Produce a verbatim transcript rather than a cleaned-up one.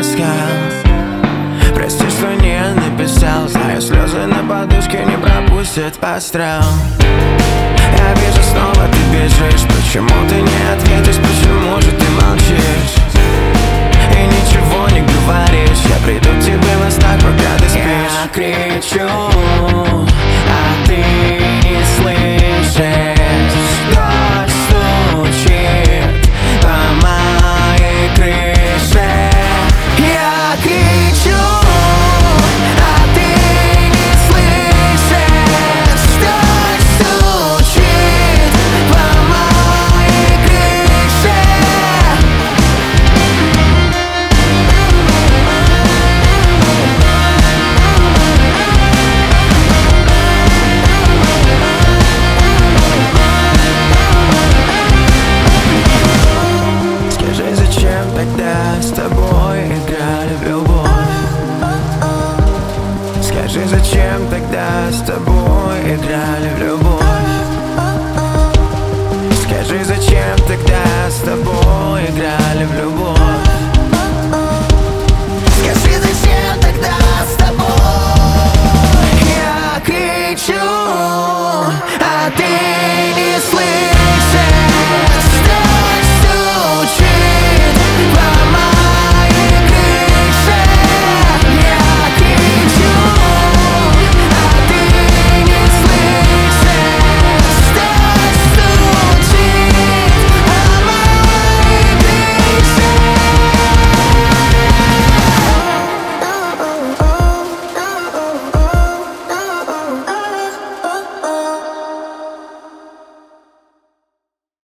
искал. Прости, что не написал. Знаю, слезы на подушке не пропустят пострел. Я вижу, снова ты бежишь. Почему ты не ответишь? Почему же ты молчишь? И ничего не говоришь. Я приду к тебе во снах, пока ты спишь. Я кричу, а ты не слышишь. Дождь стучит по моей крыше. Я кричу, а ты не слышишь. Дождь стучит по моей крыше. Скажи, зачем тогда с тобой играли в любовь? Скажи, зачем тогда с тобой играли в любовь? Скажи, зачем тогда с тобой играли в любовь?